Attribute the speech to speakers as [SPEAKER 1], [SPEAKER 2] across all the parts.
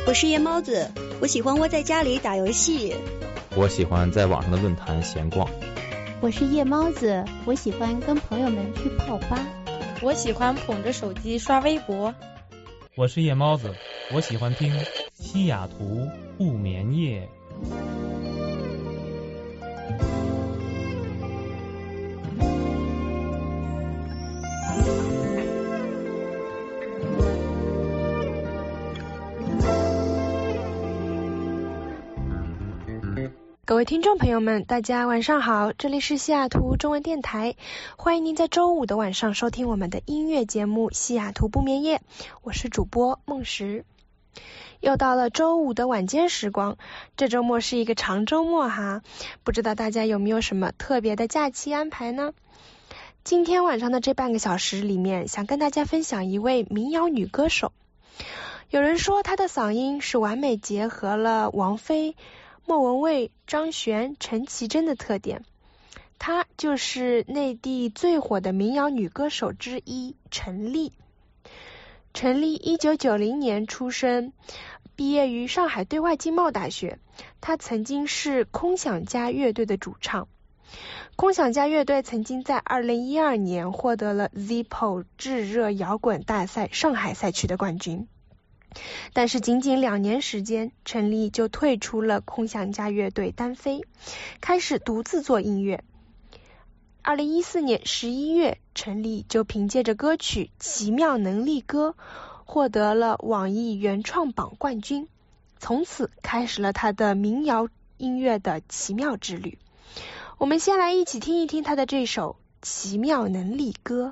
[SPEAKER 1] 我是夜猫子，我喜欢窝在家里打游戏。
[SPEAKER 2] 我喜欢在网上的论坛闲逛。
[SPEAKER 3] 我是夜猫子，我喜欢跟朋友们去泡吧。
[SPEAKER 4] 我喜欢捧着手机刷微博。
[SPEAKER 5] 我是夜猫子，我喜欢听西雅图不眠夜。
[SPEAKER 6] 各位听众朋友们，大家晚上好，这里是西雅图中文电台，欢迎您在周五的晚上收听我们的音乐节目西雅图不眠夜，我是主播梦石。又到了周五的晚间时光，这周末是一个长周末哈，不知道大家有没有什么特别的假期安排呢？今天晚上的这半个小时里面，想跟大家分享一位民谣女歌手。有人说她的嗓音是完美结合了王菲、莫文蔚、张悬、陈绮贞的特点，她就是内地最火的民谣女歌手之一陈粒。陈粒1990年出生，毕业于上海对外经贸大学，她曾经是空想家乐队的主唱。空想家乐队曾经在2012年获得了 Zippo 炙热摇滚大赛上海赛区的冠军。但是仅仅2年时间，陈粒就退出了空想家乐队单飞，开始独自做音乐。2014年11月，陈粒就凭借着歌曲《奇妙能力歌》获得了网易原创榜冠军，从此开始了他的民谣音乐的奇妙之旅。我们先来一起听一听他的这首《奇妙能力歌》。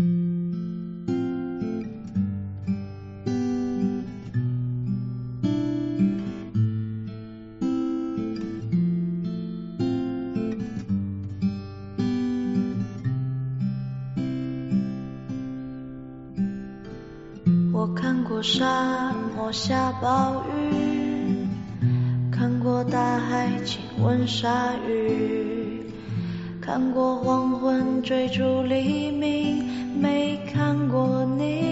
[SPEAKER 7] 我看过沙漠下暴雨，看过大海亲吻鲨鱼，看过黄昏追逐黎明，没看过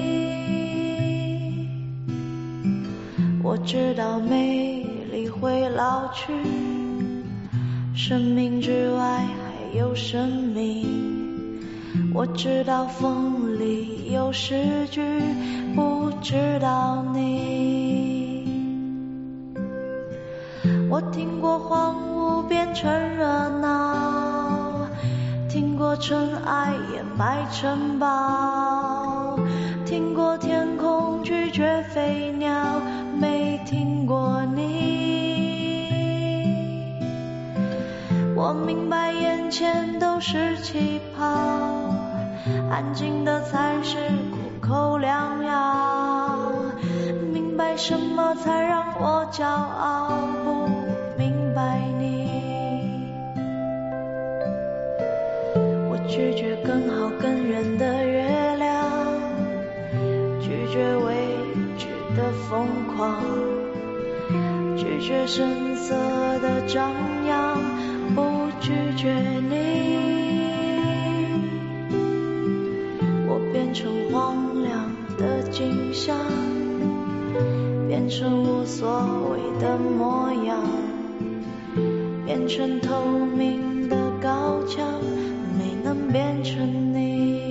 [SPEAKER 7] 你。我知道美丽会老去，生命之外还有生命。我知道风里有诗句，不知道你。我听过荒芜变成热闹，听过尘埃掩埋城堡，听过天空拒绝飞鸟，没听过你。我明白眼前都是气泡，安静的才是苦口良药，明白什么才让我骄傲，不明白你。我拒绝更好更圆的月亮，拒绝未知的疯狂，拒绝声色的张扬，不拒绝你。变成荒凉的景象，变成无所谓的模样，变成透明的高墙，没能变成你。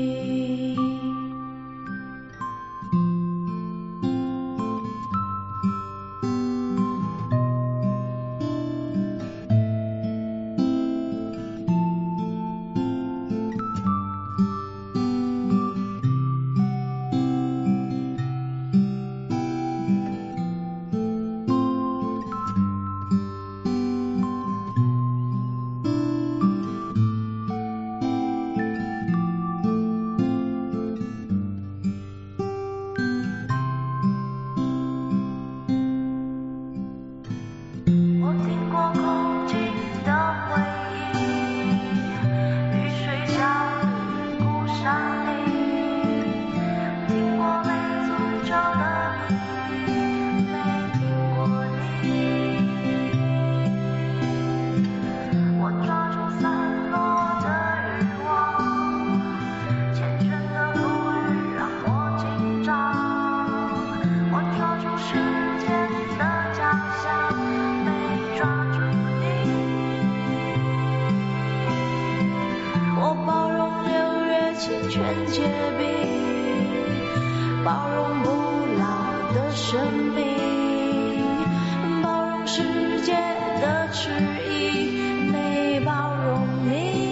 [SPEAKER 7] 生命，包容世界的迟疑，没包容你。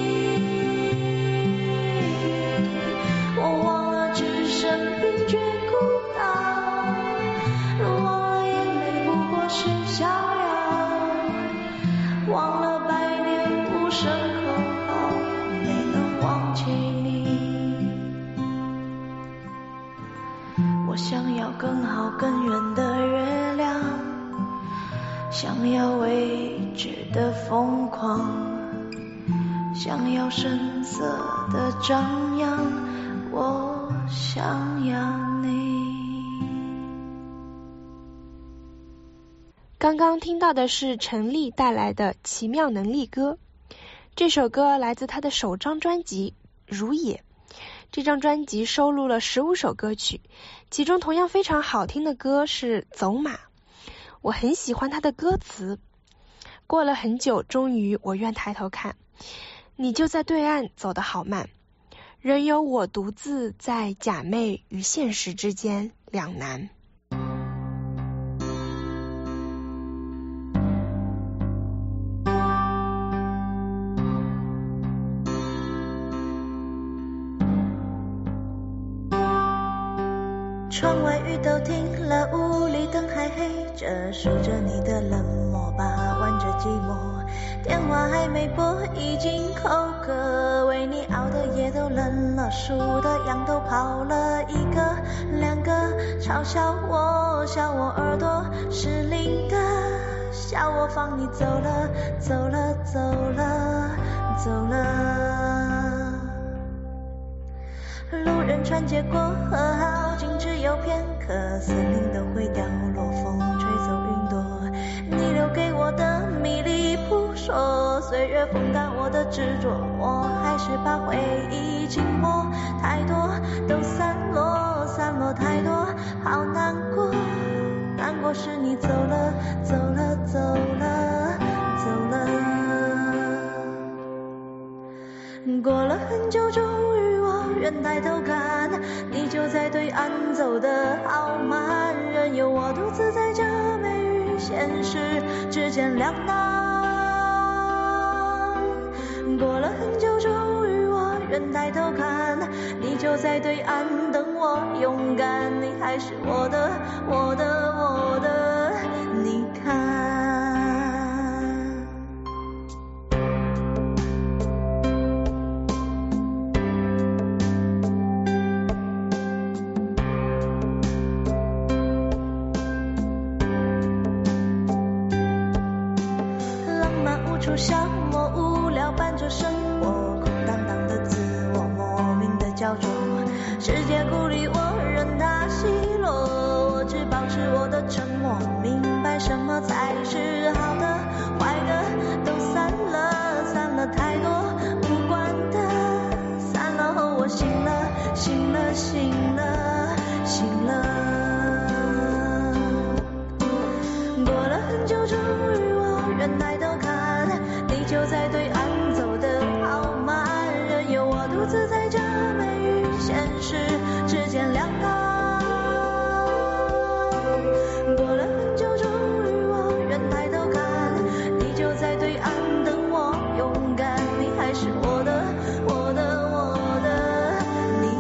[SPEAKER 7] 我忘了置身冰绝孤岛，忘了眼泪不过是逍遥，忘了百年无声口号，没能忘记你。我想要更好更远的月亮，想要未知的疯狂，想要深色的张扬，我想要你。
[SPEAKER 6] 刚刚听到的是陈粒带来的《奇妙能力歌》，这首歌来自他的首张专辑《如也》。这张专辑收录了15首歌曲，其中同样非常好听的歌是《走马》。我很喜欢他的歌词，过了很久，终于我愿抬头看，你就在对岸走得好慢，仍有我独自在假寐与现实之间两难。
[SPEAKER 7] 窗外雨都停了，屋里灯还黑着，数着你的冷漠，把玩着寂寞。电话还没拨，已经口渴，为你熬的夜都冷了，数的羊都跑了，一个两个，嘲笑我，笑我耳朵失灵的，笑我放你走了，走了，走了，走了。路人穿街过河，好景只有片刻，森林都会掉落，风吹走云朵，你留给我的迷离扑朔，岁月风干我的执着，我还是把回忆紧握，太多都散落，散落太多，好难过，难过是你走了，走了，走了，走了。过了很久，终于我愿抬头看，你就在对岸走得好慢，任由我独自在假寐与现实之间两难。过了很久，终于我愿抬头看，你就在对岸等我勇敢，你还是我的，我的，我的，你看。消磨无聊伴着生活，空荡荡的自我莫名的焦灼，世界孤立我任它奚落，我只保持我的沉默，明白什么才是好的，坏的都散了，散了太多无关的，散了后我醒了，醒了，醒了，醒了。过了很久，终于我愿抬头看，你就在对岸走得好慢，任由我独自在假寐与现实之间两难。过了很久，终于我愿抬头看，你就在对岸等我勇敢，你还是我的，我的，我的，你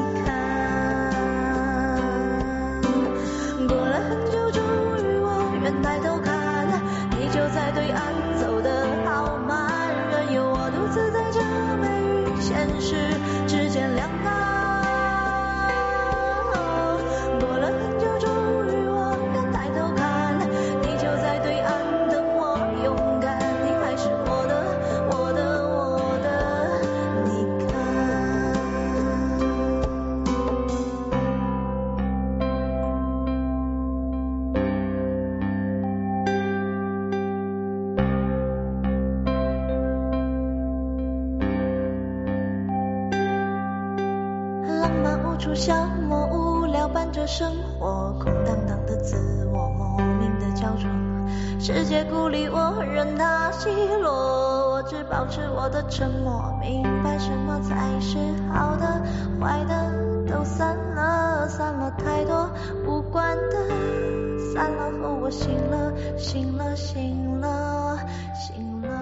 [SPEAKER 7] 看。过了很久，终于我愿抬头看，你就在对岸走得好慢，任由我独自在假寐与现实之间两难。过了很久，终于我愿抬头看，你就在对岸等我勇敢，你还是我的，我的，我的，你看。浪漫无处消磨，无聊伴着生活，空荡荡的自我莫名的焦灼，世界孤立我任它奚落，我只保持我的沉默，明白什么才是好的，坏的都散了，散了太多无关的， 我醒了，醒了，醒了，醒了。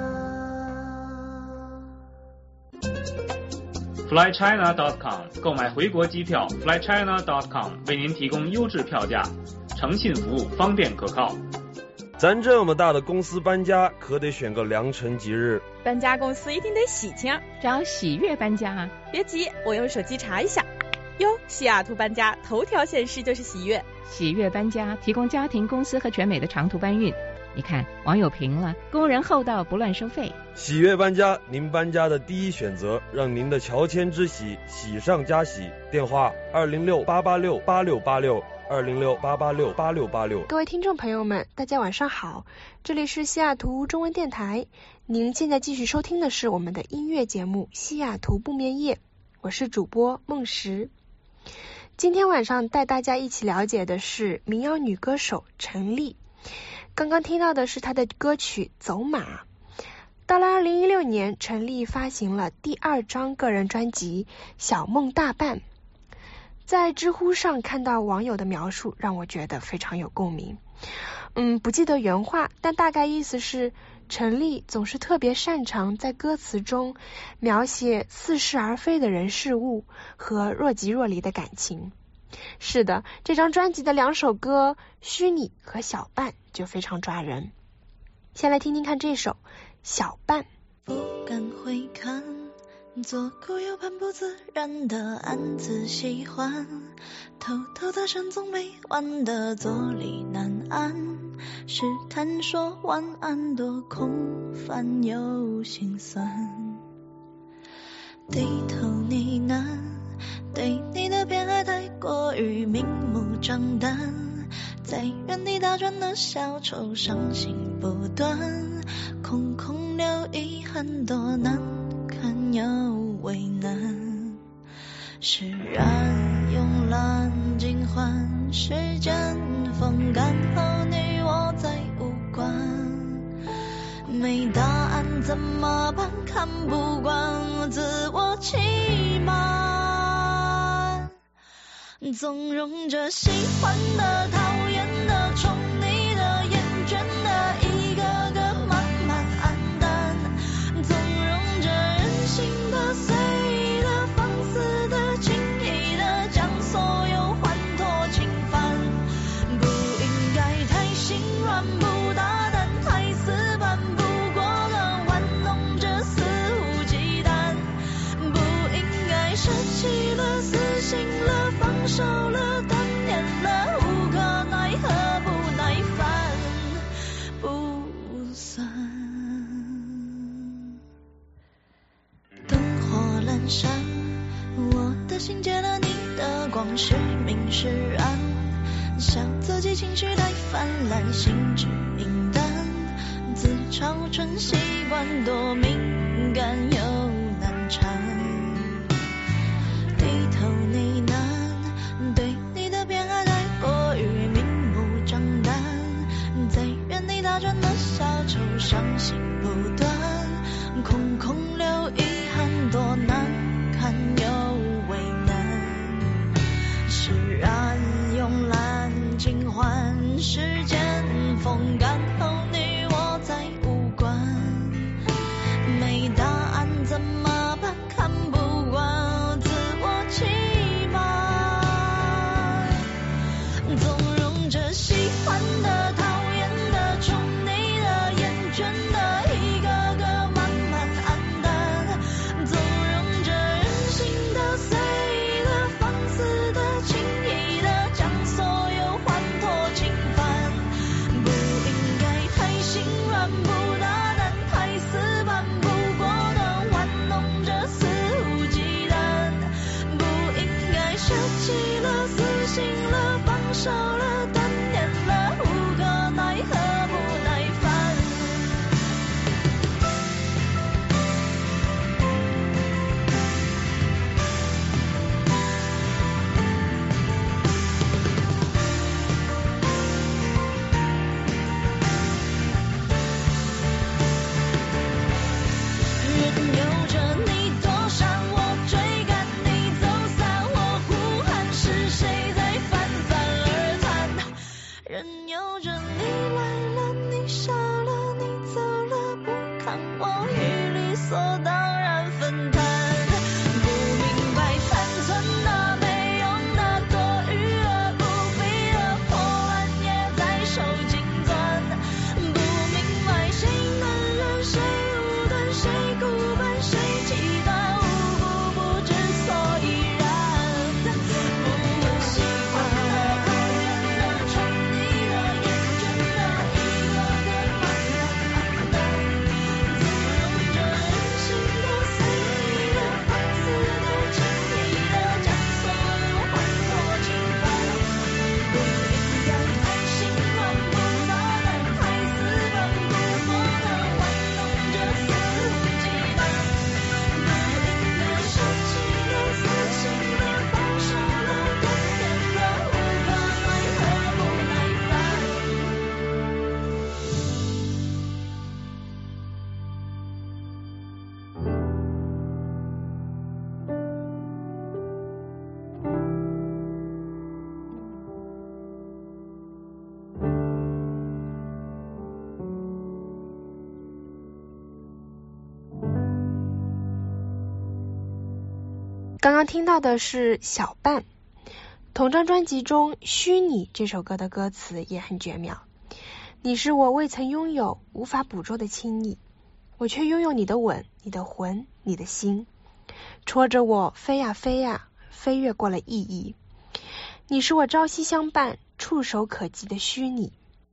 [SPEAKER 8] flychina.com 购买回国机票 flychina.com 为您提供优质票价，诚信服务，方便可靠。
[SPEAKER 9] 咱这么大的公司搬家，可得选个良辰吉日。
[SPEAKER 4] 搬家公司一定得喜庆，
[SPEAKER 10] 找喜悦搬家啊！
[SPEAKER 4] 别急，我用手机查一下。哟，西雅图搬家头条显示就是喜悦。
[SPEAKER 10] 喜悦搬家提供家庭、公司和全美的长途搬运。你看，网友评了，工人厚道，不乱收费。
[SPEAKER 9] 喜悦搬家，您搬家的第一选择，让您的乔迁之喜喜上加喜。电话206-886-8686，206-886-8686。
[SPEAKER 6] 各位听众朋友们，大家晚上好，这里是西雅图中文电台，您现在继续收听的是我们的音乐节目《西雅图不眠夜》，我是主播梦石。今天晚上带大家一起了解的是民谣女歌手陈粒。刚刚听到的是她的歌曲《走马》。到了2016年，陈粒发行了第2张个人专辑《小梦大半》。在知乎上看到网友的描述，让我觉得非常有共鸣。不记得原话，但大概意思是陈粒总是特别擅长在歌词中描写似是而非的人事物和若即若离的感情。是的，这张专辑的2首歌《虚拟》和《小半》就非常抓人。先来听听看这首《小半》。
[SPEAKER 7] 不敢回看，左顾右盼，不自然的暗自喜欢，偷偷的深总没完的坐立难安，试探说晚安多空泛又心酸，低头呢喃，对你的偏爱太过于明目张胆，在原地打转的小丑伤心不断，空空留遗憾多难堪又为难，释然慵懒尽欢，时间风干后你我再无关，没答案怎么办？看不惯自我欺瞒，纵容着喜欢的、讨厌的、宠你的、厌倦的，一个个慢慢黯淡，纵容着任性的、随意的、放肆的、轻易的，将所有欢脱侵犯，不应该太心软，不大胆，太死板，不果断，玩弄着肆无忌惮，不应该舍弃了、死心了、放手了、断念了，无可奈何，不耐烦，不算。灯火阑珊，我的心借了你的光，是明是暗，笑自己情绪太泛滥，心智明淡，自嘲成习惯，多敏感又难缠，低头呢喃，对你的偏爱太过于明目张胆，在原地打转的小丑伤心不断，空空留遗憾多难堪又为难，释然慵懒尽欢，时间风干后你我再无关，没答案怎么办？看不惯自我欺瞒，纵容着喜欢的、讨厌的、宠你的、厌倦的，一个笑着你来了，你笑了，你走了，不看我与理所当然分担。不明白残存的没用的多余的不必的破烂也在手紧攥。不明白谁能忍谁无端谁孤本谁期待无故不知所以然。不习惯了讨厌了宠溺了厌倦了一个个慢慢暗淡，滋润着人心的随意的放肆的轻易的将所有换作侵犯。不应该太心乱不打乱太死板不磨难玩弄着肆无忌惮。不应该生气的死心的放手了断点了无可奈何不耐烦。
[SPEAKER 6] 刚刚听到的是小半，同张专辑中《虚拟》这首歌的歌词也很绝妙。你是我未曾拥有无法捕捉的亲昵，我却拥有你的吻，你的魂，你的心，戳着我飞呀飞呀，飞越过了意义。你是我朝夕相伴触手可及的虚拟。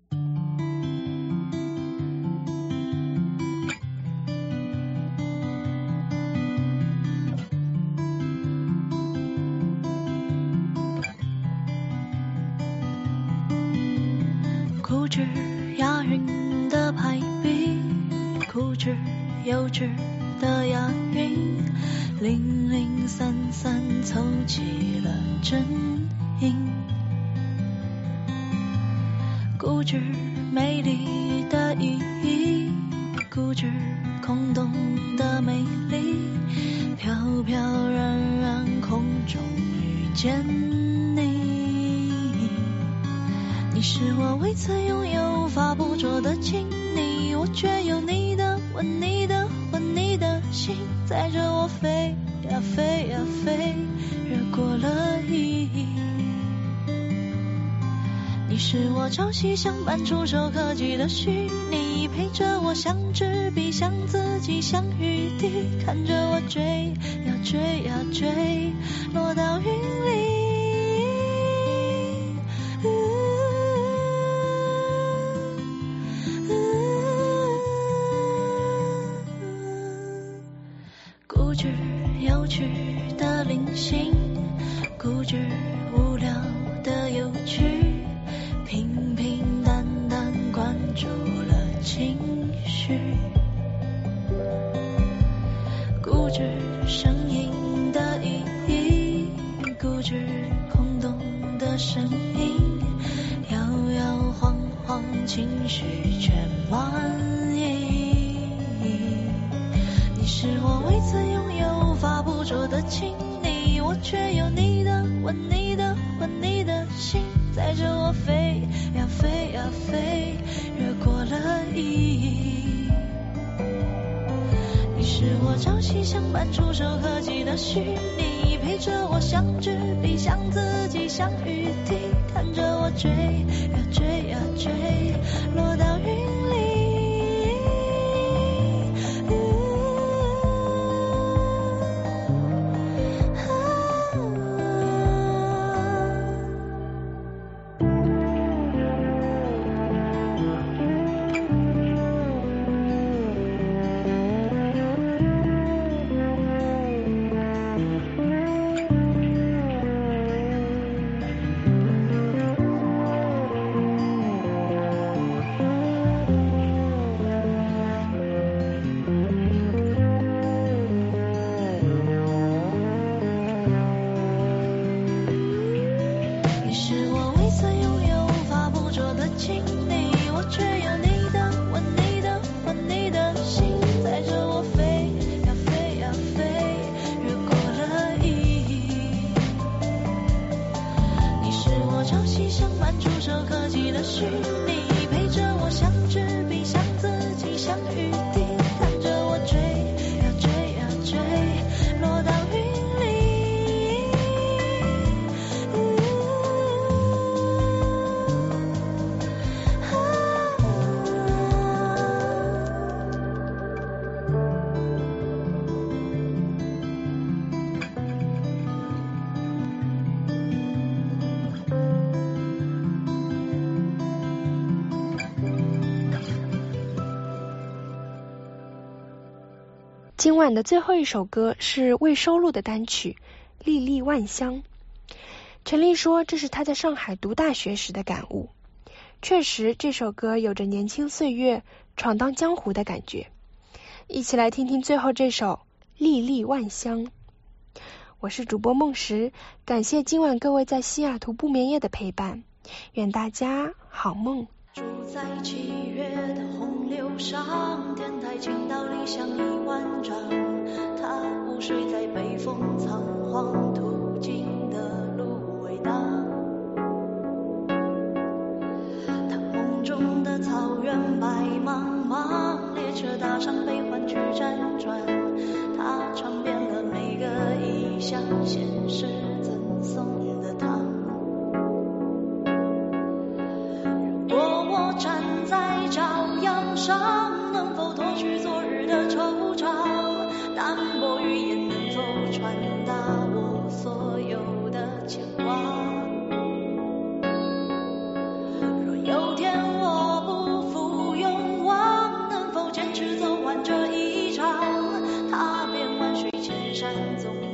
[SPEAKER 7] 固执押韵的排比，固执幼稚的押韵，零零散散凑齐了真音。固执美丽的意义，固执空洞的美丽，飘飘然然空中遇见你。你是我未曾拥有无法捕捉的亲昵，我却有你的吻，你的魂，你的心，载着我飞呀飞呀飞，越过了意义。你是我朝夕相伴触手可及的虚拟，陪着我像纸笔像自己像雨滴，看着我追呀追呀追，落到云里。固执有趣的零星，固执无聊的有趣，平平淡淡关注了情绪。固执声音的意义，固执空洞的声音，摇摇晃晃情绪全满意。你是我未曾拥有无法捕捉的亲昵，我却有你的吻，你的魂，你的心，载着我飞呀飞呀飞，越过了意义。你是我朝夕相伴触手可及的虚拟，陪着我像纸笔像自己像雨滴，看着我追呀追呀追，落到云里。
[SPEAKER 6] 今晚的最后一首歌是未收录的单曲《粒粒万香》。陈粒说这是他在上海读大学时的感悟。确实，这首歌有着年轻岁月闯荡江湖的感觉。一起来听听最后这首《粒粒万香》。我是主播梦石，感谢今晚各位在西雅图不眠夜的陪伴，愿大家好梦。
[SPEAKER 7] 住在7月的洪流上，天台倾倒理想1万丈，他午睡在北风仓皇途经的芦苇荡，他梦中的草原白茫茫，列车搭上悲欢去辗转，他尝遍了每个异乡现实赠送的糖。如果我站在朝阳上，能否脱去昨日的惆怅？淡薄语言能否传达我所有的牵挂？若有天我不负勇往，能否坚持走完这一场？踏遍万水千山总